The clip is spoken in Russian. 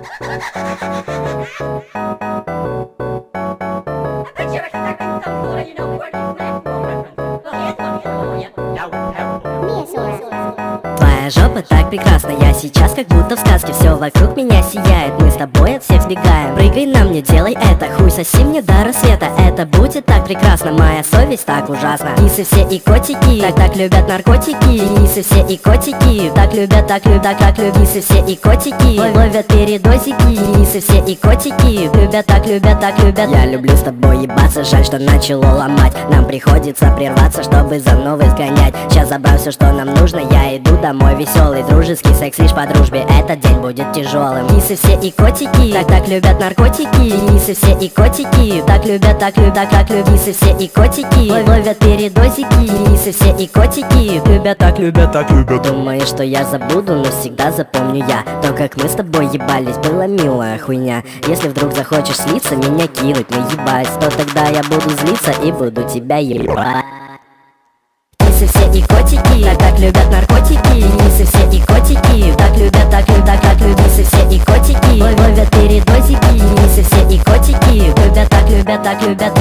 Твоя жопа так прекрасна, я сейчас как будто в сказке. Все вокруг меня сияет, мы с тобой от всех сбегаем. Прыгай на мне, делай это, хуй соси мне до рассвета. Это будет так прекрасно, моя совесть так ужасна. Кисы все и котики, так любят наркотики. Кисы все и котики, так любят, так любят. Кисы все и котики, ловят передозики. Кисы все и котики, любят, так любят. Я люблю с тобой ебаться, жаль, что начало ломать. Нам приходится прерваться, чтобы за новой сгонять. Сейчас забрал все, что нам нужно, я иду домой веселый. Дружеский секс лишь по дружбе, этот день будет тяжелым. Кисы все и котики, так любят наркотики. Кисы все и котики, так любят, так любят. Кисы все и котики, ловят передозики. Кисы все и котики, любят, так любят. Думаешь, что я забуду, но всегда запомню я то, как мы с тобой ебались, была милая хуйня. Если вдруг захочешь слиться, меня кинуть, наебать, то тогда я буду злиться и буду тебя ебать. Кисы все и котики, так любят наркотики. Кисы все и котики, так любят, так любят. Кисы все и котики, ловят передозики. Кисы все и котики, любят, так любят.